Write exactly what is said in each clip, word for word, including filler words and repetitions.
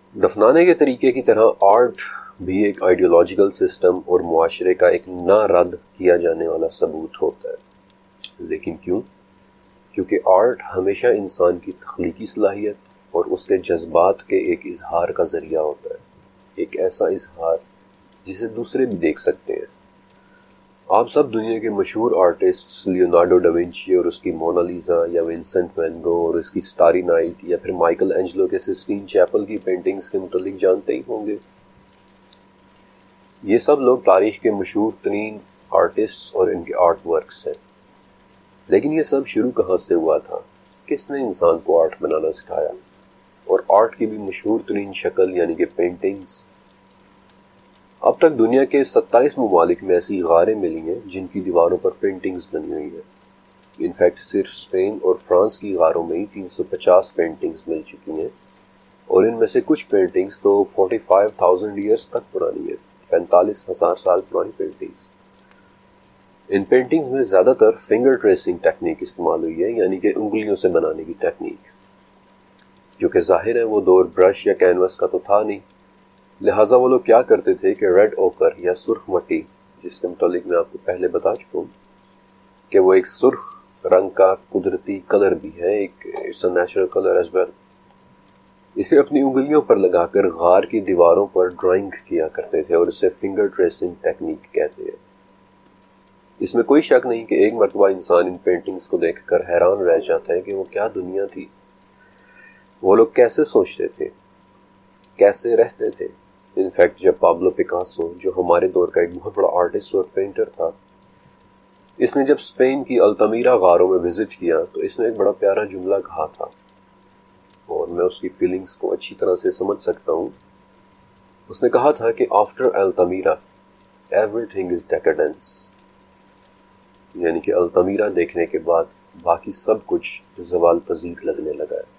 دفنانے کے طریقے کی طرح آرٹ بھی ایک آئیڈیولوجیکل سسٹم اور معاشرے کا ایک نہ رد کیا جانے والا ثبوت ہوتا ہے۔ لیکن کیوں؟ کیونکہ آرٹ ہمیشہ انسان کی تخلیقی صلاحیت اور اس کے جذبات کے ایک اظہار کا ذریعہ ہوتا ہے، ایک ایسا اظہار جسے دوسرے بھی دیکھ سکتے ہیں۔ آپ سب دنیا کے مشہور آرٹسٹس لیونارڈو ڈا ونچی اور اس کی مونا لیزا، یا ونسنٹ وین گو اور اس کی سٹاری نائٹ، یا پھر مائیکل اینجلو کے سسٹین چیپل کی پینٹنگز کے متعلق جانتے ہی ہوں گے۔ یہ سب لوگ تاریخ کے مشہور ترین آرٹسٹس اور ان کے آرٹ ورکس ہیں۔ لیکن یہ سب شروع کہاں سے ہوا تھا؟ کس نے انسان کو آرٹ بنانا سکھایا؟ اور آرٹ کی بھی مشہور ترین شکل یعنی کہ پینٹنگز۔ اب تک دنیا کے ستائیس ممالک میں ایسی غاریں ملی ہیں جن کی دیواروں پر پینٹنگز بنی ہوئی ہیں۔ انفیکٹ صرف اسپین اور فرانس کی غاروں میں ہی تین سو پچاس پینٹنگز مل چکی ہیں، اور ان میں سے کچھ پینٹنگز تو فورٹی فائیو تھاؤزینڈ ایئرز تک پرانی ہیں، پینتالیس ہزار سال پرانی پینٹنگز۔ ان پینٹنگز میں زیادہ تر فنگر ٹریسنگ ٹیکنیک استعمال ہوئی ہے، یعنی کہ انگلیوں سے بنانے کی ٹیکنیک، جو کہ ظاہر ہے وہ دور برش یا کینوس کا تو تھا نہیں۔ لہٰذا وہ لوگ کیا کرتے تھے کہ ریڈ اوکر یا سرخ مٹی، جس کے متعلق میں آپ کو پہلے بتا چکا ہوں کہ وہ ایک سرخ رنگ کا قدرتی کلر بھی ہے، ایک it's a natural colour as well, اسے اپنی انگلیوں پر لگا کر غار کی دیواروں پر ڈرائنگ کیا کرتے تھے، اور اسے فنگر ٹریسنگ ٹیکنیک کہتے ہیں۔ اس میں کوئی شک نہیں کہ ایک مرتبہ انسان ان پینٹنگز کو دیکھ کر حیران رہ جاتا ہے کہ وہ کیا دنیا تھی، وہ لوگ کیسے سوچتے تھے، کیسے رہتے تھے۔ انفیکٹ جب پابلو پکاسو، جو ہمارے دور کا ایک بہت بڑا آرٹسٹ اور پینٹر تھا، اس نے جب اسپین کی التمیرا غاروں میں وزٹ کیا تو اس نے ایک بڑا پیارا جملہ کہا تھا، اور میں اس کی فیلنگز کو اچھی طرح سے سمجھ سکتا ہوں۔ اس نے کہا تھا کہ after Altamira everything is decadence, یعنی کہ التمیرا دیکھنے کے بعد باقی سب کچھ زوال پذیر لگنے لگا ہے۔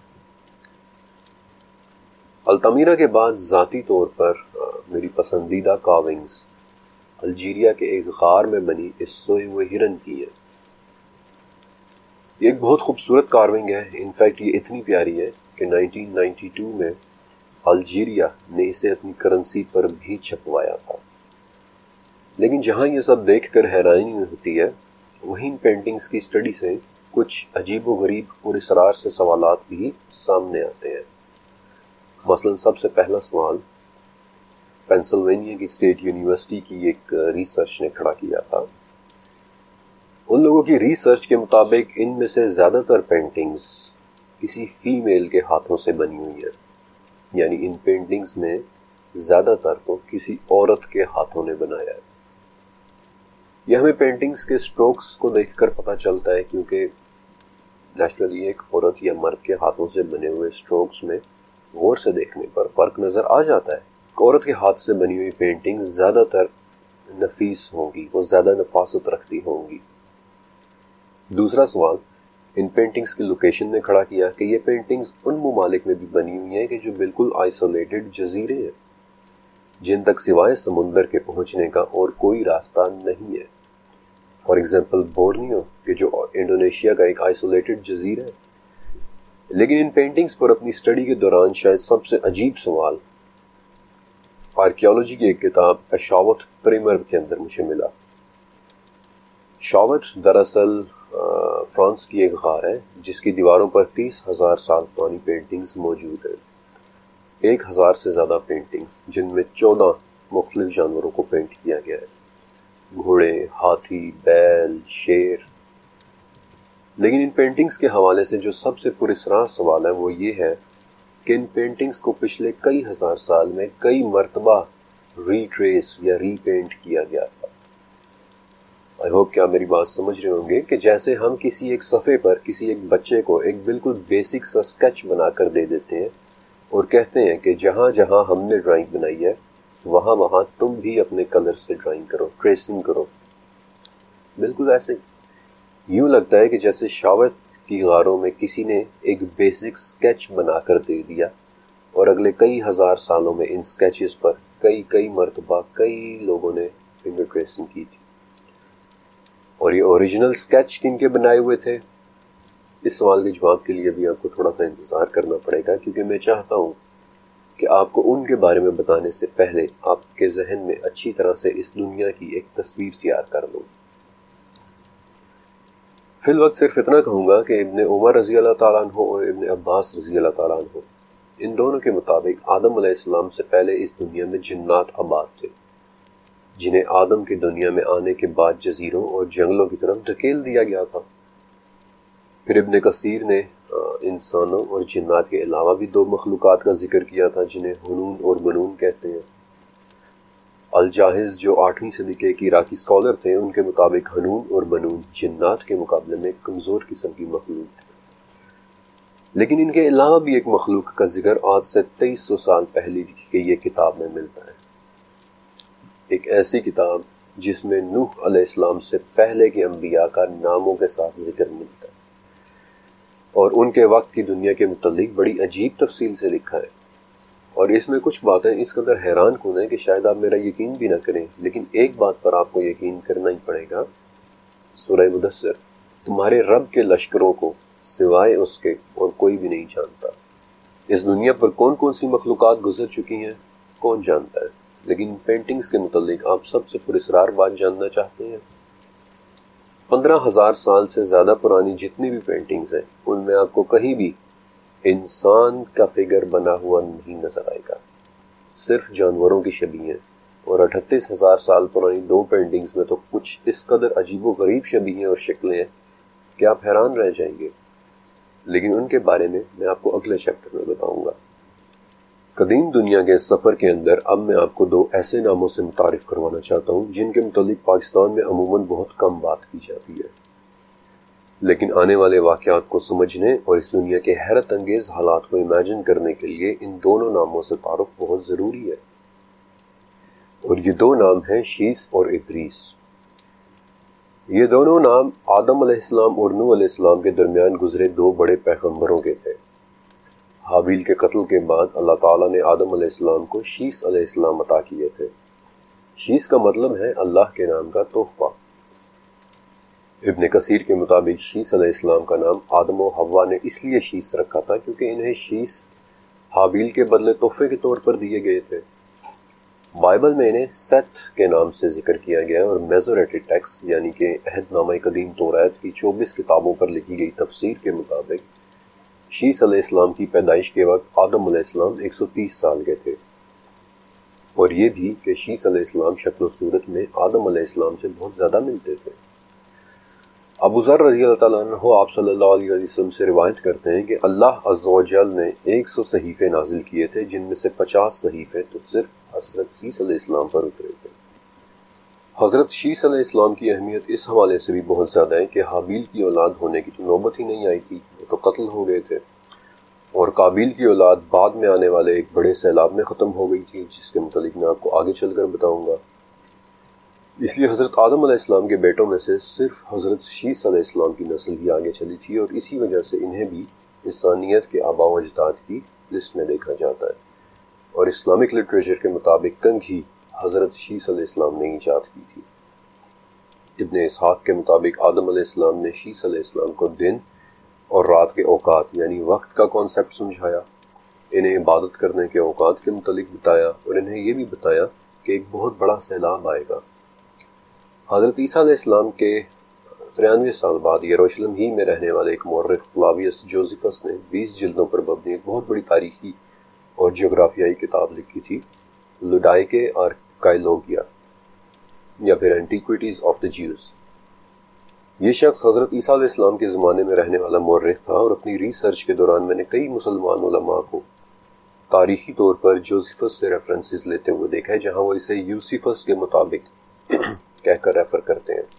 التمیرا کے بعد ذاتی طور پر میری پسندیدہ کاونگز الجیریا کے ایک غار میں بنی اس سوئے ہوئے ہرن کی ہے۔ یہ ایک بہت خوبصورت کارونگ ہے، انفیکٹ یہ اتنی پیاری ہے کہ نائنٹین نائنٹی ٹو میں الجیریا نے اسے اپنی کرنسی پر بھی چھپوایا تھا۔ لیکن جہاں یہ سب دیکھ کر حیرانی ہوتی ہے، وہیں ان پینٹنگز کی اسٹڈی سے کچھ عجیب و غریب اور اسرار سے سوالات بھی سامنے آتے ہیں۔ مثلا سب سے پہلا سوال پینسلوینیا کی اسٹیٹ یونیورسٹی کی ایک ریسرچ نے کھڑا کیا تھا۔ ان لوگوں کی ریسرچ کے مطابق ان میں سے زیادہ تر پینٹنگز کسی فیمیل کے ہاتھوں سے بنی ہوئی ہیں، یعنی ان پینٹنگز میں زیادہ تر کو کسی عورت کے ہاتھوں نے بنایا ہے۔ یہ ہمیں پینٹنگز کے سٹروکس کو دیکھ کر پتہ چلتا ہے، کیونکہ نیچرلی ایک عورت یا مرد کے ہاتھوں سے بنے ہوئے سٹروکس میں غور سے دیکھنے پر فرق نظر آ جاتا ہے۔ عورت کے ہاتھ سے بنی ہوئی پینٹنگ زیادہ تر نفیس ہوں گی، وہ زیادہ نفاست رکھتی ہوں گی۔ دوسرا سوال ان پینٹنگز کی لوکیشن نے کھڑا کیا کہ یہ پینٹنگز ان ممالک میں بھی بنی ہوئی ہیں کہ جو بالکل آئسولیٹڈ جزیرے ہیں، جن تک سوائے سمندر کے پہنچنے کا اور کوئی راستہ نہیں ہے۔ فار ایگزامپل بورنیو، کہ جو انڈونیشیا کا ایک آئسولیٹڈ جزیرہ ہے۔ لیکن ان پینٹنگز پر اپنی اسٹڈی کے دوران شاید سب سے عجیب سوال آرکیالوجی کی ایک کتاب اشاوت پریمر کے اندر مجھے ملا۔ شاوت دراصل فرانس کی ایک غار ہے جس کی دیواروں پر تیس ہزار سال پرانی پینٹنگز موجود ہیں، ایک ہزار سے زیادہ پینٹنگز، جن میں چودہ مختلف جانوروں کو پینٹ کیا گیا ہے، گھوڑے، ہاتھی، بیل، شیر۔ لیکن ان پینٹنگز کے حوالے سے جو سب سے پراسرار سوال ہے وہ یہ ہے کہ ان پینٹنگز کو پچھلے کئی ہزار سال میں کئی مرتبہ ری ٹریس یا ری پینٹ کیا گیا تھا۔ آئی ہوپ کہ آپ میری بات سمجھ رہے ہوں گے کہ جیسے ہم کسی ایک صفحے پر کسی ایک بچے کو ایک بالکل بیسک سا اسکیچ بنا کر دے دیتے ہیں اور کہتے ہیں کہ جہاں جہاں ہم نے ڈرائنگ بنائی ہے وہاں وہاں تم بھی اپنے کلر سے ڈرائنگ کرو، ٹریسنگ کرو، بالکل ایسے یوں لگتا ہے کہ جیسے شاوت کی غاروں میں کسی نے ایک بیسک سکیچ بنا کر دے دیا اور اگلے کئی ہزار سالوں میں ان سکیچز پر کئی کئی مرتبہ کئی لوگوں نے فنگر ٹریسنگ کی تھی۔ اور یہ اوریجنل سکیچ کن کے بنائے ہوئے تھے؟ اس سوال کے جواب کے لیے بھی آپ کو تھوڑا سا انتظار کرنا پڑے گا، کیونکہ میں چاہتا ہوں کہ آپ کو ان کے بارے میں بتانے سے پہلے آپ کے ذہن میں اچھی طرح سے اس دنیا کی ایک تصویر تیار کر لوں۔ فی الوقت صرف اتنا کہوں گا کہ ابن عمر رضی اللہ تعالیٰ عنہ اور ابن عباس رضی اللہ تعالیٰ عنہ، ان دونوں کے مطابق آدم علیہ السلام سے پہلے اس دنیا میں جنات آباد تھے، جنہیں آدم کی دنیا میں آنے کے بعد جزیروں اور جنگلوں کی طرف دھکیل دیا گیا تھا۔ پھر ابن کثیر نے انسانوں اور جنات کے علاوہ بھی دو مخلوقات کا ذکر کیا تھا جنہیں حنون اور منون کہتے ہیں۔ الجاحظ جو آٹھویں صدی کے ایک عراقی اسکالر تھے، ان کے مطابق حنون اور منون جنات کے مقابلے میں کمزور قسم کی مخلوق تھے، لیکن ان کے علاوہ بھی ایک مخلوق کا ذکر آج سے تیئیس سو سال پہلے کی یہ کتاب میں ملتا ہے، ایک ایسی کتاب جس میں نوح علیہ السلام سے پہلے کے انبیاء کا ناموں کے ساتھ ذکر ملتا ہے اور ان کے وقت کی دنیا کے متعلق بڑی عجیب تفصیل سے لکھا ہے، اور اس میں کچھ باتیں اس قدر حیران کن ہیں کہ شاید آپ میرا یقین بھی نہ کریں، لیکن ایک بات پر آپ کو یقین کرنا ہی پڑے گا۔ سورہ مدثر، تمہارے رب کے لشکروں کو سوائے اس کے اور کوئی بھی نہیں جانتا۔ اس دنیا پر کون کون سی مخلوقات گزر چکی ہیں کون جانتا ہے، لیکن پینٹنگز کے متعلق آپ سب سے پراسرار بات جاننا چاہتے ہیں۔ پندرہ ہزار سال سے زیادہ پرانی جتنی بھی پینٹنگز ہیں، ان میں آپ کو کہیں بھی انسان کا فگر بنا ہوا نہیں نظر آئے گا، صرف جانوروں کی شبیہیں ہیں، اور اٹھتیس ہزار سال پرانی دو پینٹنگز میں تو کچھ اس قدر عجیب و غریب شبیہیں اور شکلیں ہیں کہ آپ حیران رہ جائیں گے، لیکن ان کے بارے میں میں آپ کو اگلے چیپٹر میں بتاؤں گا۔ قدیم دنیا کے سفر کے اندر اب میں آپ کو دو ایسے ناموں سے متعارف کروانا چاہتا ہوں جن کے متعلق پاکستان میں عموماً بہت کم بات کی جاتی ہے، لیکن آنے والے واقعات کو سمجھنے اور اس دنیا کے حیرت انگیز حالات کو امیجن کرنے کے لیے ان دونوں ناموں سے تعارف بہت ضروری ہے، اور یہ دو نام ہیں شیث اور ادریس۔ یہ دونوں نام آدم علیہ السلام اور نوح علیہ السلام کے درمیان گزرے دو بڑے پیغمبروں کے تھے۔ حابیل کے قتل کے بعد اللہ تعالیٰ نے آدم علیہ السلام کو شیث علیہ السلام عطا کیے تھے۔ شیث کا مطلب ہے اللہ کے نام کا تحفہ۔ ابن کثیر کے مطابق شیث علیہ السلام کا نام آدم و حوا نے اس لیے شیث رکھا تھا کیونکہ انہیں شیث حابیل کے بدلے تحفے کے طور پر دیے گئے تھے۔ بائبل میں انہیں سیتھ کے نام سے ذکر کیا گیا، اور میزوریٹڈ ٹیکسٹ یعنی کہ عہد نامہ قدیم توریت کی چوبیس کتابوں پر لکھی گئی تفسیر کے مطابق شیث علیہ السلام کی پیدائش کے وقت آدم علیہ السلام ایک سو تیس سال کے تھے، اور یہ بھی کہ شیث علیہ السلام شکل و صورت میں آدم علیہ السلام سے بہت زیادہ ملتے تھے۔ ابو ذر رضی اللہ تعالیٰ عنہ آپ صلی اللہ علیہ وسلم سے روایت کرتے ہیں کہ اللہ عز و جل نے ایک سو صحیفے نازل کیے تھے، جن میں سے پچاس صحیفے تو صرف حضرت شیث علیہ السلام پر اترے تھے۔ حضرت شیث علیہ السلام کی اہمیت اس حوالے سے بھی بہت زیادہ ہے کہ حابیل کی اولاد ہونے کی تو نوبت ہی نہیں آئی تھی، وہ تو قتل ہو گئے تھے، اور قابیل کی اولاد بعد میں آنے والے ایک بڑے سیلاب میں ختم ہو گئی تھی، جس کے متعلق میں آپ کو آگے چل کر بتاؤں گا۔ اس لیے حضرت آدم علیہ السلام کے بیٹوں میں سے صرف حضرت شیث علیہ السلام کی نسل ہی آگے چلی تھی، اور اسی وجہ سے انہیں بھی انسانیت کے آباء و اجداد کی لسٹ میں دیکھا جاتا ہے، اور اسلامک لٹریچر کے مطابق کنگ ہی حضرت شیث علیہ السلام نے ایجاد کی تھی۔ ابن اسحاق کے مطابق آدم علیہ السلام نے شیث علیہ السلام کو دن اور رات کے اوقات یعنی وقت کا کانسیپٹ سمجھایا، انہیں عبادت کرنے کے اوقات کے متعلق بتایا، اور انہیں یہ بھی بتایا کہ ایک بہت بڑا سیلاب آئے گا۔ حضرت عیسیٰ علیہ السلام کے ترانوے سال بعد یروشلم ہی میں رہنے والے ایک مورخ فلاویس جوزیفس نے بیس جلدوں پر مبنی ایک بہت بڑی تاریخی اور جغرافیائی کتاب لکھی تھی، لوڈائکے آرکائیولوجیا یا پھر اینٹیکویٹیز آف دا جیوز۔ یہ شخص حضرت عیسیٰ علیہ السلام کے زمانے میں رہنے والا مورخ تھا، اور اپنی ریسرچ کے دوران میں نے کئی مسلمان علماء کو تاریخی طور پر جوزیفس سے ریفرنسز لیتے ہوئے دیکھا ہے، جہاں وہ اسے یوسیفس کے مطابق کہہ کر ریفر کرتے ہیں۔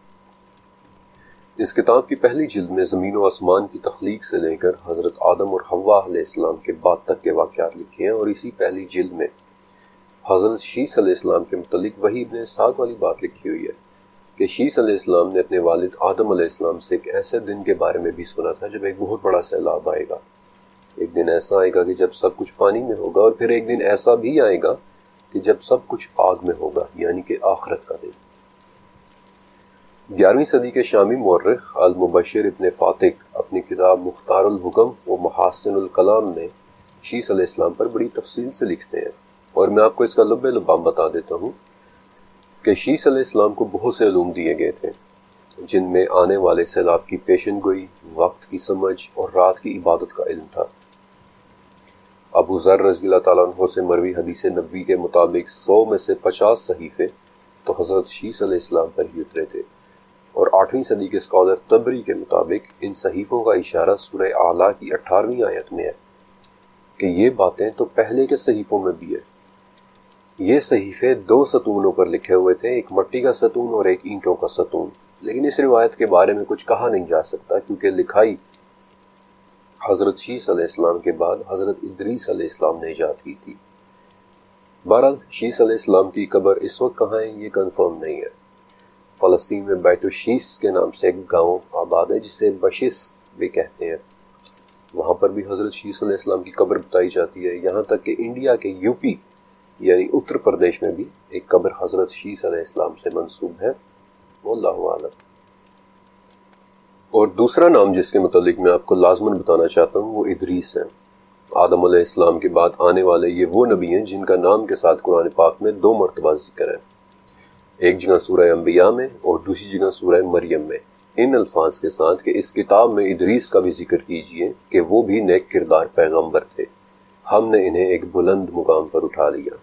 اس کتاب کی پہلی جلد میں زمین و آسمان کی تخلیق سے لے کر حضرت آدم اور حوا علیہ السلام کے بعد تک کے واقعات لکھے ہیں، اور اسی پہلی جلد میں حضرت شیث علیہ السلام کے متعلق وہی ابن اسحاق والی بات لکھی ہوئی ہے کہ شیث علیہ السلام نے اپنے والد آدم علیہ السلام سے ایک ایسے دن کے بارے میں بھی سنا تھا جب ایک بہت بڑا سیلاب آئے گا۔ ایک دن ایسا آئے گا کہ جب سب کچھ پانی میں ہوگا، اور پھر ایک دن ایسا بھی آئے گا کہ جب سب کچھ آگ میں ہوگا، یعنی کہ آخرت کا دن۔ گیارہویں صدی کے شامی مورخ المبشر ابن فاتق اپنی کتاب مختار الحکم و محاسن الکلام میں شیس علیہ السلام پر بڑی تفصیل سے لکھتے ہیں، اور میں آپ کو اس کا لب لبام بتا دیتا ہوں کہ شیس علیہ السلام کو بہت سے علوم دیے گئے تھے، جن میں آنے والے سیلاب کی پیشن گوئی، وقت کی سمجھ اور رات کی عبادت کا علم تھا۔ ابو ذر رضی اللہ تعالیٰ عنہ سے مروی حدیث نبوی کے مطابق سو میں سے پچاس صحیفے تو حضرت شیس علیہ السلام پر ہی اترے تھے، اور آٹھویں صدی کے اسکالر طبری کے مطابق ان صحیفوں کا اشارہ سورہ اعلیٰ کی اٹھارہویں آیت میں ہے کہ یہ باتیں تو پہلے کے صحیفوں میں بھی ہے۔ یہ صحیفے دو ستونوں پر لکھے ہوئے تھے، ایک مٹی کا ستون اور ایک اینٹوں کا ستون، لیکن اس روایت کے بارے میں کچھ کہا نہیں جا سکتا کیونکہ لکھائی حضرت شیس علیہ السلام کے بعد حضرت ادریس علیہ السلام نے ایجاد کی تھی۔ بہرحال شیس علیہ السلام کی قبر اس وقت کہاں ہے یہ کنفرم نہیں ہے۔ فلسطین میں بیت الشیس کے نام سے ایک گاؤں آباد ہے جسے بشیس بھی کہتے ہیں، وہاں پر بھی حضرت شیس علیہ السلام کی قبر بتائی جاتی ہے، یہاں تک کہ انڈیا کے یو پی یعنی اتر پردیش میں بھی ایک قبر حضرت شیس علیہ السلام سے منسوب ہے، واللہ اعلم۔ اور دوسرا نام جس کے متعلق میں آپ کو لازماً بتانا چاہتا ہوں وہ ادریس ہے۔ آدم علیہ السلام کے بعد آنے والے یہ وہ نبی ہیں جن کا نام کے ساتھ قرآن پاک میں دو مرتبہ ذکر ہے، ایک جگہ سورہ انبیاء میں اور دوسری جگہ سورہ مریم میں، ان الفاظ کے ساتھ کہ اس کتاب میں ادریس کا بھی ذکر کیجئے کہ وہ بھی نیک کردار پیغمبر تھے، ہم نے انہیں ایک بلند مقام پر اٹھا لیا۔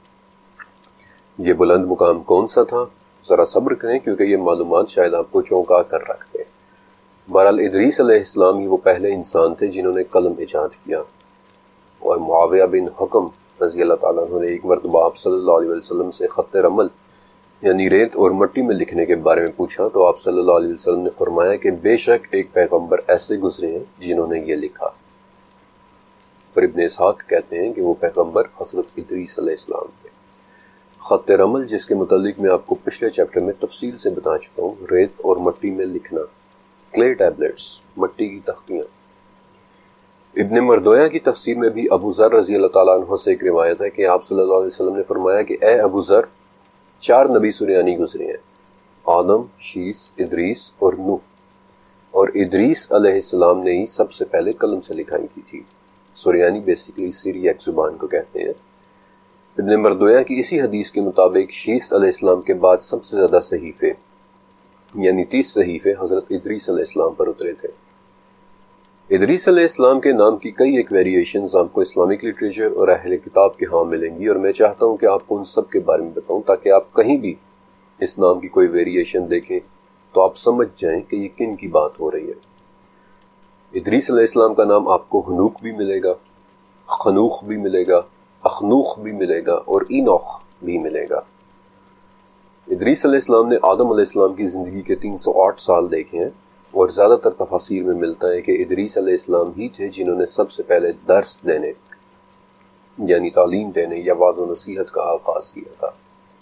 یہ بلند مقام کون سا تھا؟ ذرا صبر کریں کیونکہ یہ معلومات شاید آپ کو چونکا کر رکھ دیں۔ بہرحال ادریس علیہ السلام ہی وہ پہلے انسان تھے جنہوں نے قلم ایجاد کیا، اور معاویہ بن حکم رضی اللہ تعالیٰ عنہ نے ایک مرتبہ آپ صلی اللہ علیہ وسلم سے خط رمل یعنی ریت اور مٹی میں لکھنے کے بارے میں پوچھا تو آپ صلی اللہ علیہ وسلم نے فرمایا کہ بے شک ایک پیغمبر ایسے گزرے ہیں جنہوں نے یہ لکھا، اور ابن اسحاق کہتے ہیں کہ وہ پیغمبر حضرت ادریس علیہ السلام تھے۔ خط رمل جس کے متعلق میں آپ کو پچھلے چیپٹر میں تفصیل سے بتا چکا ہوں، ریت اور مٹی میں لکھنا، کلے ٹیبلٹس، مٹی کی تختیاں۔ ابن مردویہ کی تفسیر میں بھی ابو ذر رضی اللہ تعالیٰ عنہ سے ایک روایت ہے کہ آپ صلی اللہ علیہ وسلم نے فرمایا کہ اے ابو ذر، چار نبی سریانی گزرے ہیں، آدم، شیس، ادریس اور نوح، اور ادریس علیہ السلام نے ہی سب سے پہلے قلم سے لکھائی کی تھی۔ سریانی بیسیکلی سیریاک زبان کو کہتے ہیں۔ ابن مردویہ کی اسی حدیث کے مطابق شیس علیہ السلام کے بعد سب سے زیادہ صحیفے یعنی تیس صحیفے حضرت ادریس علیہ السلام پر اترے تھے۔ ادریس علیہ السلام کے نام کی کئی ایک ویریشنز آپ کو اسلامک لٹریچر اور اہل کتاب کے ہاں ملیں گی، اور میں چاہتا ہوں کہ آپ کو ان سب کے بارے میں بتاؤں تاکہ آپ کہیں بھی اس نام کی کوئی ویریشن دیکھیں تو آپ سمجھ جائیں کہ یہ کن کی بات ہو رہی ہے۔ ادریس علیہ السلام کا نام آپ کو ہنوک بھی ملے گا، خنوخ بھی ملے گا، اخنوخ بھی ملے گا اور اینوخ بھی ملے گا۔ ادریس علیہ السلام نے آدم علیہ السلام کی زندگی کے تین سو آٹھ سال دیکھے ہیں، اور زیادہ تر تفاسیر میں ملتا ہے کہ ادریس علیہ السلام ہی تھے جنہوں نے سب سے پہلے درس دینے یعنی تعلیم دینے یا وعظ و نصیحت کا آغاز کیا تھا۔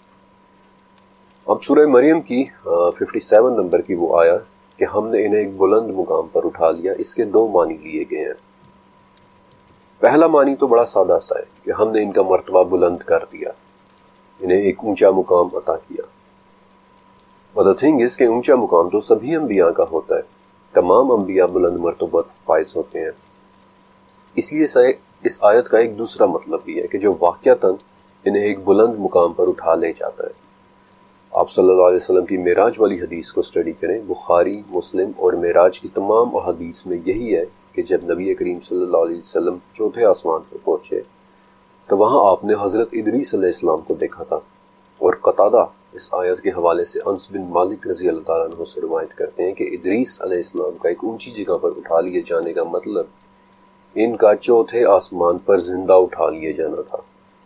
اب سورہ مریم کی ففٹی سیون نمبر کی وہ آیا کہ ہم نے انہیں ایک بلند مقام پر اٹھا لیا، اس کے دو معنی لیے گئے ہیں۔ پہلا معنی تو بڑا سادہ سا ہے کہ ہم نے ان کا مرتبہ بلند کر دیا، انہیں ایک اونچا مقام عطا کیا۔ But the thing is کہ اونچا مقام تو سبھی انبیاء کا ہوتا ہے، تمام انبیاء بلند مرتبہ فائز ہوتے ہیں۔ اس لیے اس آیت کا ایک دوسرا مطلب بھی ہے کہ جو واقعتاً انہیں ایک بلند مقام پر اٹھا لے جاتا ہے۔ آپ صلی اللہ علیہ وسلم کی معراج والی حدیث کو اسٹڈی کریں، بخاری، مسلم اور معراج کی تمام احادیث میں یہی ہے کہ جب نبی کریم صلی اللہ علیہ وسلم چوتھے آسمان پر پہنچے تو وہاں آپ نے حضرت ادریس علیہ السلام کو دیکھا تھا، اور قتادہ اس آیت کے حوالے سے انس بن مالک رضی اللہ تعالیٰ عنہ سے روایت کرتے ہیں کہ ادریس علیہ السلام کا ایک اونچی جگہ پر اٹھا لیے جانے کا مطلب ان کا چوتھے آسمان پر زندہ اٹھا لیے جانا تھا۔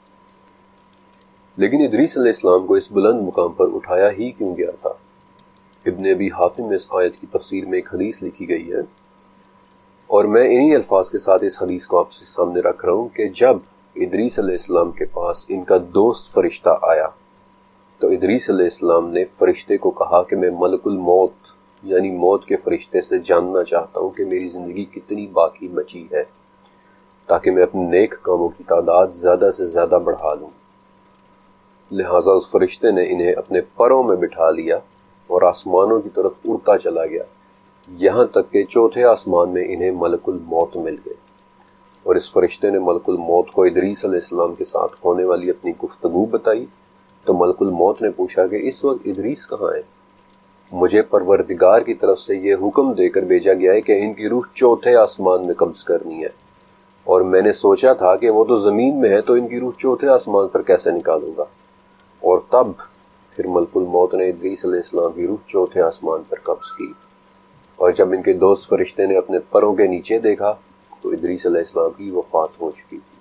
لیکن ادریس علیہ السلام کو اس بلند مقام پر اٹھایا ہی کیوں گیا تھا؟ ابن ابی حاتم میں اس آیت کی تفسیر میں ایک حدیث لکھی گئی ہے، اور میں انہی الفاظ کے ساتھ اس حدیث کو آپ سے سامنے رکھ رہا ہوں کہ جب ادریس علیہ السلام کے پاس ان کا دوست فرشتہ آیا تو ادریس علیہ السلام نے فرشتے کو کہا کہ میں ملک الموت یعنی موت کے فرشتے سے جاننا چاہتا ہوں کہ میری زندگی کتنی باقی بچی ہے تاکہ میں اپنے نیک کاموں کی تعداد زیادہ سے زیادہ بڑھا لوں۔ لہٰذا اس فرشتے نے انہیں اپنے پروں میں بٹھا لیا اور آسمانوں کی طرف اڑتا چلا گیا، یہاں تک کہ چوتھے آسمان میں انہیں ملک الموت مل گئے، اور اس فرشتے نے ملک الموت کو ادریس علیہ السلام کے ساتھ ہونے والی اپنی گفتگو بتائی تو ملک الموت نے پوچھا کہ اس وقت ادریس کہاں ہے؟ مجھے پروردگار کی طرف سے یہ حکم دے کر بھیجا گیا ہے کہ ان کی روح چوتھے آسمان میں قبض کرنی ہے، اور میں نے سوچا تھا کہ وہ تو زمین میں ہے تو ان کی روح چوتھے آسمان پر کیسے نکالوں گا؟ اور تب پھر ملک الموت نے ادریس علیہ السلام کی روح چوتھے آسمان پر قبض کی، اور جب ان کے دوست فرشتے نے اپنے پروں کے نیچے دیکھا تو ادریس علیہ السلام کی وفات ہو چکی تھی۔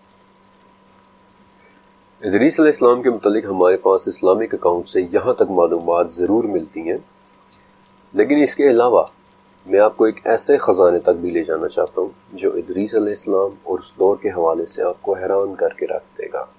ادریس علیہ السلام کے متعلق ہمارے پاس اسلامک اکاؤنٹ سے یہاں تک معلومات ضرور ملتی ہیں، لیکن اس کے علاوہ میں آپ کو ایک ایسے خزانے تک بھی لے جانا چاہتا ہوں جو ادریس علیہ السلام اور اس دور کے حوالے سے آپ کو حیران کر کے رکھ دے گا۔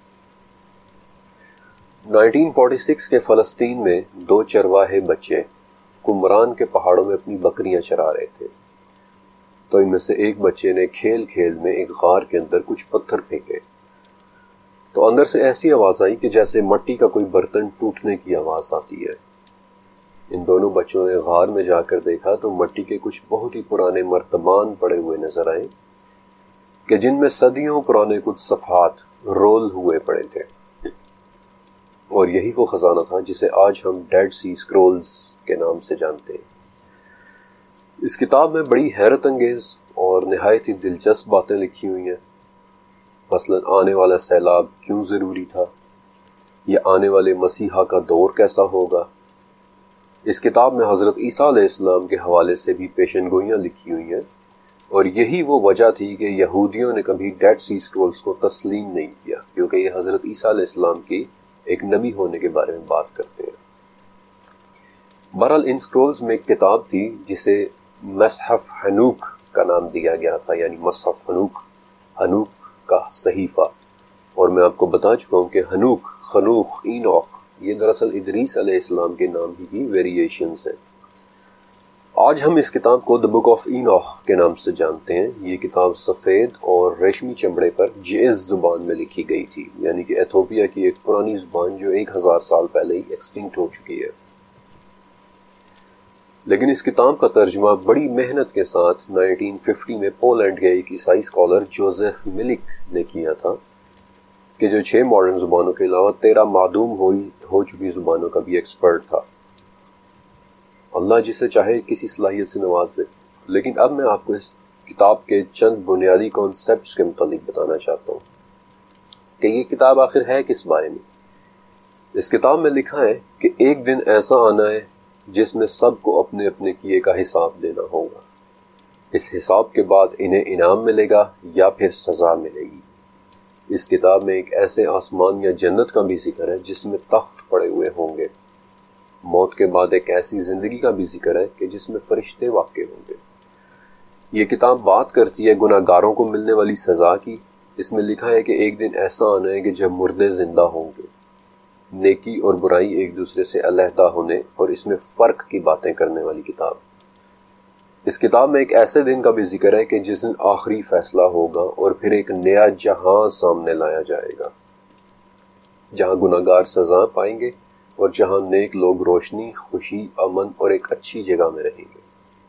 نائنٹین فورٹی سکس کے فلسطین میں دو چرواہے بچے قمران کے پہاڑوں میں اپنی بکریاں چرا رہے تھے، تو ان میں سے ایک بچے نے کھیل کھیل میں ایک غار کے اندر کچھ پتھر پھینکے، تو اندر سے ایسی آواز آئی کہ جیسے مٹی کا کوئی برتن ٹوٹنے کی آواز آتی ہے۔ ان دونوں بچوں نے غار میں جا کر دیکھا تو مٹی کے کچھ بہت ہی پرانے مرتبان پڑے ہوئے نظر آئے کہ جن میں صدیوں پرانے کچھ صفحات رول ہوئے پڑے تھے، اور یہی وہ خزانہ تھا جسے آج ہم ڈیڈ سی اسکرولز کے نام سے جانتے ہیں۔ اس کتاب میں بڑی حیرت انگیز اور نہایت ہی دلچسپ باتیں لکھی ہوئی ہیں، مثلا آنے والا سیلاب کیوں ضروری تھا، یا آنے والے مسیحا کا دور کیسا ہوگا۔ اس کتاب میں حضرت عیسیٰ علیہ السلام کے حوالے سے بھی پیشن گوئیاں لکھی ہوئی ہیں، اور یہی وہ وجہ تھی کہ یہودیوں نے کبھی ڈیڈ سی اسکرولز کو تسلیم نہیں کیا، کیونکہ یہ حضرت عیسیٰ علیہ السلام کی ایک نبی ہونے کے بارے میں بات کرتے ہیں۔ بہرحال ان اسکرولز میں ایک کتاب تھی جسے مصحف حنوک کا نام دیا گیا تھا، یعنی مصحف حنوک، حنوک کا صحیفہ، اور میں آپ کو بتا چکا ہوں کہ حنوک، خنوخ، اینوخ یہ دراصل ادریس علیہ السلام کے نام ہی کی ویریشنز ہیں۔ آج ہم اس کتاب کو دی بک آف اینوخ کے نام سے جانتے ہیں۔ یہ کتاب سفید اور ریشمی چمڑے پر جیز زبان میں لکھی گئی تھی، یعنی کہ ایتھوپیا کی ایک پرانی زبان جو ایک ہزار سال پہلے ہی ایکسٹنکٹ ہو چکی ہے۔ لیکن اس کتاب کا ترجمہ بڑی محنت کے ساتھ نائنٹین ففٹی میں پولینڈ کے ایک عیسائی اسکالر جوزف ملک نے کیا تھا، کہ جو چھ ماڈرن زبانوں کے علاوہ تیرہ معدوم ہوئی ہو چکی زبانوں کا بھی ایکسپرٹ تھا۔ اللہ جسے چاہے کسی صلاحیت سے نواز دے۔ لیکن اب میں آپ کو اس کتاب کے چند بنیادی کانسیپٹس کے متعلق بتانا چاہتا ہوں کہ یہ کتاب آخر ہے کس بارے میں۔ اس کتاب میں لکھا ہے کہ ایک دن ایسا آنا ہے جس میں سب کو اپنے اپنے کیے کا حساب دینا ہوگا۔ اس حساب کے بعد انہیں انعام ملے گا یا پھر سزا ملے گی۔ اس کتاب میں ایک ایسے آسمان یا جنت کا بھی ذکر ہے جس میں تخت پڑے ہوئے ہوں گے۔ موت کے بعد ایک ایسی زندگی کا بھی ذکر ہے کہ جس میں فرشتے واقع ہوں گے۔ یہ کتاب بات کرتی ہے گناہ گاروں کو ملنے والی سزا کی۔ اس میں لکھا ہے کہ ایک دن ایسا آنا ہے کہ جب مردے زندہ ہوں گے۔ نیکی اور برائی ایک دوسرے سے علیحدہ ہونے اور اس میں فرق کی باتیں کرنے والی کتاب۔ اس کتاب میں ایک ایسے دن کا بھی ذکر ہے کہ جس دن آخری فیصلہ ہوگا اور پھر ایک نیا جہاں سامنے لایا جائے گا، جہاں گناہ گار سزا پائیں گے اور جہاں نیک لوگ روشنی، خوشی، امن اور ایک اچھی جگہ میں رہیں گے۔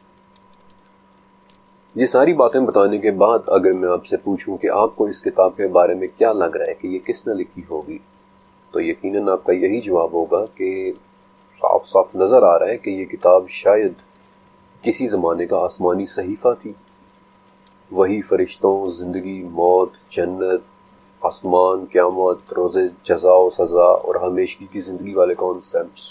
یہ ساری باتیں بتانے کے بعد اگر میں آپ سے پوچھوں کہ آپ کو اس کتاب کے بارے میں کیا لگ رہا ہے کہ یہ کس نے لکھی ہوگی، تو یقیناً آپ کا یہی جواب ہوگا کہ صاف صاف نظر آ رہا ہے کہ یہ کتاب شاید کسی زمانے کا آسمانی صحیفہ تھی۔ وہی فرشتوں، زندگی، موت، جنت، آسمان، قیامت، روز جزا و سزا اور ہمیشگی کی زندگی والے کانسیپٹس۔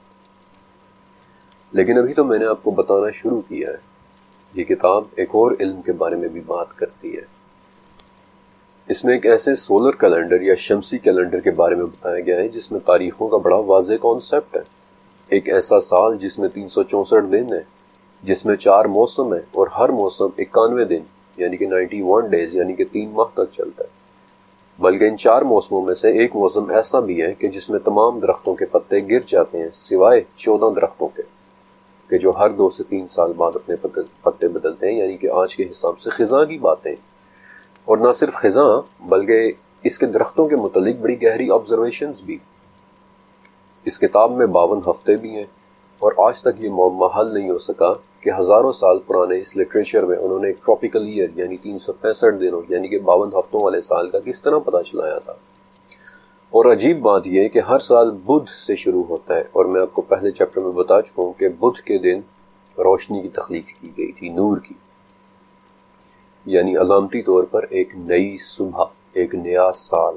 لیکن ابھی تو میں نے آپ کو بتانا شروع کیا ہے، یہ کتاب ایک اور علم کے بارے میں بھی بات کرتی ہے۔ اس میں ایک ایسے سولر کیلنڈر یا شمسی کیلنڈر کے بارے میں بتایا گیا ہے جس میں تاریخوں کا بڑا واضح کانسیپٹ ہے۔ ایک ایسا سال جس میں تین سو چونسٹھ دن ہے، جس میں چار موسم ہیں اور ہر موسم اکانوے دن یعنی کہ نائنٹی ون ڈیز یعنی کہ تین ماہ تک چلتا ہے۔ بلکہ ان چار موسموں میں سے ایک موسم ایسا بھی ہے کہ جس میں تمام درختوں کے پتے گر جاتے ہیں سوائے چودہ درختوں کے، کہ جو ہر دو سے تین سال بعد اپنے پتے بدلتے ہیں، یعنی کہ آج کے حساب سے خزاں کی باتیں۔ اور نہ صرف خزاں بلکہ اس کے درختوں کے متعلق بڑی گہری آبزرویشنز بھی۔ اس کتاب میں باون ہفتے بھی ہیں اور آج تک یہ معمہ حل نہیں ہو سکا کہ ہزاروں سال پرانے اس لٹریچر میں انہوں نے ایک ٹراپیکل ایئر یعنی تین سو پینسٹھ دنوں یعنی کہ باون ہفتوں والے سال کا کس طرح پتہ چلایا تھا۔ اور عجیب بات یہ کہ ہر سال بدھ سے شروع ہوتا ہے، اور میں آپ کو پہلے چیپٹر میں بتا چکا ہوں کہ بدھ کے دن روشنی کی تخلیق کی گئی تھی، نور کی، یعنی علامتی طور پر ایک نئی صبح، ایک نیا سال۔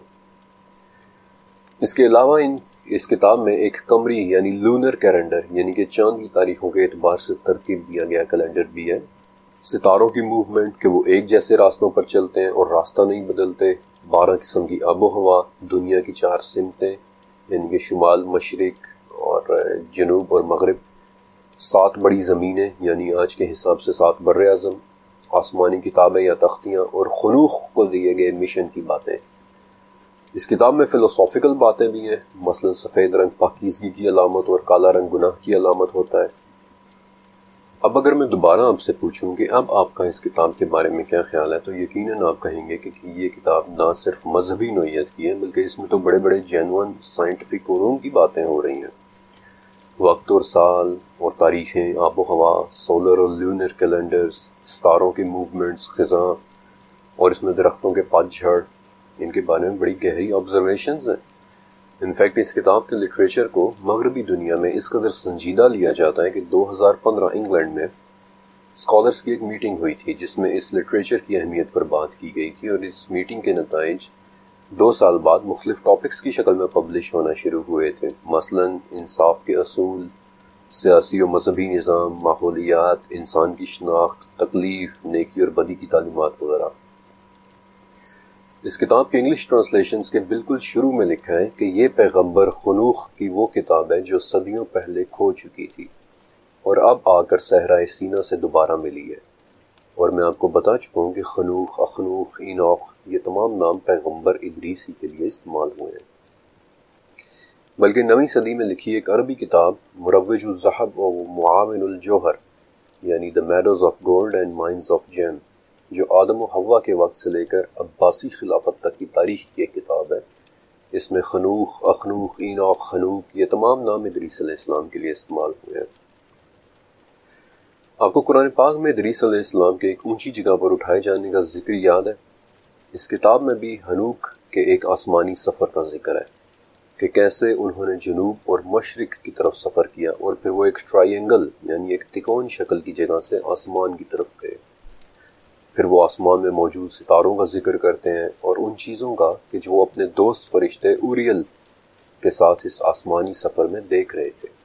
اس کے علاوہ ان اس کتاب میں ایک قمری یعنی لونر کیلنڈر یعنی کہ چاند کی تاریخوں کے اعتبار سے ترتیب دیا گیا کیلنڈر بھی ہے، ستاروں کی موومنٹ کہ وہ ایک جیسے راستوں پر چلتے ہیں اور راستہ نہیں بدلتے، بارہ قسم کی آب و ہوا، دنیا کی چار سمتیں یعنی کہ شمال، مشرق اور جنوب اور مغرب، سات بڑی زمینیں یعنی آج کے حساب سے سات بر اعظم، آسمانی کتابیں یا تختیاں، اور خنوخ کو دیے گئے مشن کی باتیں۔ اس کتاب میں فلسافیکل باتیں بھی ہیں، مثلا سفید رنگ پاکیزگی کی علامت اور کالا رنگ گناہ کی علامت ہوتا ہے۔ اب اگر میں دوبارہ آپ سے پوچھوں کہ اب آپ کا اس کتاب کے بارے میں کیا خیال ہے، تو یقیناً آپ کہیں گے کہ یہ کتاب نہ صرف مذہبی نوعیت کی ہے بلکہ اس میں تو بڑے بڑے جینوئن سائنٹیفک علوم کی باتیں ہو رہی ہیں، وقت اور سال اور تاریخیں، آب و ہوا، سولر اور لونر کیلنڈرز، ستاروں کی موومنٹس، خزاں، اور اس میں درختوں کے پت جھڑ، ان کے بارے میں بڑی گہری آبزرویشنز ہیں۔ انفیکٹ اس کتاب کے لٹریچر کو مغربی دنیا میں اس قدر سنجیدہ لیا جاتا ہے کہ دو ہزار پندرہ انگلینڈ میں اسکالرس کی ایک میٹنگ ہوئی تھی جس میں اس لٹریچر کی اہمیت پر بات کی گئی تھی، اور اس میٹنگ کے نتائج دو سال بعد مختلف ٹاپکس کی شکل میں پبلش ہونا شروع ہوئے تھے، مثلا انصاف کے اصول، سیاسی و مذہبی نظام، ماحولیات، انسان کی شناخت، تکلیف، نیکی اور بدی کی تعلیمات وغیرہ۔ اس کتاب کے انگلش ٹرانسلیشنز کے بالکل شروع میں لکھا ہے کہ یہ پیغمبر خنوخ کی وہ کتاب ہے جو صدیوں پہلے کھو چکی تھی اور اب آ کر صحرائے سینا سے دوبارہ ملی ہے۔ اور میں آپ کو بتا چکا ہوں کہ خنوخ، اخنوخ، اینوخ یہ تمام نام پیغمبر ادریس ہی کے لیے استعمال ہوئے ہیں۔ بلکہ نویں صدی میں لکھی ایک عربی کتاب مروج الذہب و معاون الجوہر یعنی The Meadows of Gold and Mines of Gem، جو آدم و حوا کے وقت سے لے کر عباسی خلافت تک کی تاریخ کی ایک کتاب ہے، اس میں خنوخ، اخنوخ، اینوخ، خنوک یہ تمام نام ادریس علیہ السلام کے لیے استعمال ہوئے ہیں۔ آپ کو قرآن پاک میں ادریس علیہ السلام کے ایک اونچی جگہ پر اٹھائے جانے کا ذکر یاد ہے؟ اس کتاب میں بھی ہنوک کے ایک آسمانی سفر کا ذکر ہے کہ کیسے انہوں نے جنوب اور مشرق کی طرف سفر کیا اور پھر وہ ایک ٹرائینگل یعنی ایک تکون شکل کی جگہ سے آسمان کی طرف گئے۔ پھر وہ آسمان میں موجود ستاروں کا ذکر کرتے ہیں اور ان چیزوں کا کہ جو وہ اپنے دوست فرشتے اوریل کے ساتھ اس آسمانی سفر میں دیکھ رہے تھے۔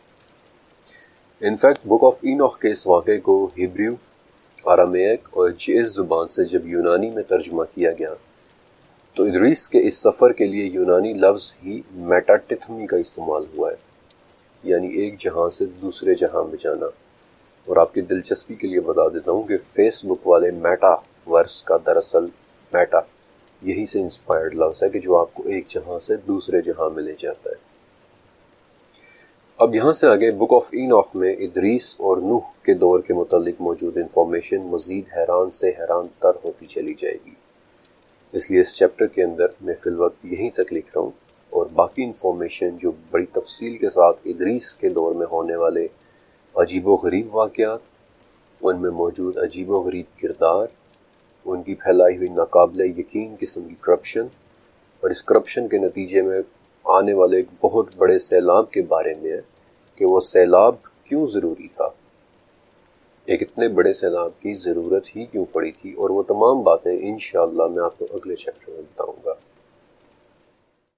انفیکٹ بک آف اینوخ کے اس واقعے کو ہیبریو، آرامیک اور جیز زبان سے جب یونانی میں ترجمہ کیا گیا تو ادریس کے اس سفر کے لیے یونانی لفظ ہی میٹاٹتھمی کا استعمال ہوا ہے، یعنی ایک جہاں سے دوسرے جہاں میں جانا۔ اور آپ کی دلچسپی کے لیے بتا دیتا ہوں کہ فیس بک والے میٹا ورس کا دراصل میٹا یہی سے انسپائرڈ لفظ ہے کہ جو آپ کو ایک جہاں سے دوسرے جہاں میں لے جاتا ہے۔ اب یہاں سے آگے بک آف اینوخ میں ادریس اور نوح کے دور کے متعلق موجود انفارمیشن مزید حیران سے حیران تر ہوتی چلی جائے گی، اس لیے اس چیپٹر کے اندر میں فی الوقت یہیں تک لکھ رہا ہوں، اور باقی انفارمیشن جو بڑی تفصیل کے ساتھ ادریس کے دور میں ہونے والے عجیب و غریب واقعات، ان میں موجود عجیب و غریب کردار، ان کی پھیلائی ہوئی ناقابل یقین قسم کی کرپشن، اور اس کرپشن کے نتیجے میں آنے والے ایک بہت بڑے سیلاب کے بارے میں ہے کہ وہ سیلاب کیوں ضروری تھا، ایک اتنے بڑے سیلاب کی ضرورت ہی کیوں پڑی تھی، اور وہ تمام باتیں انشاءاللہ میں آپ کو اگلے چیپٹر میں بتاؤں گا۔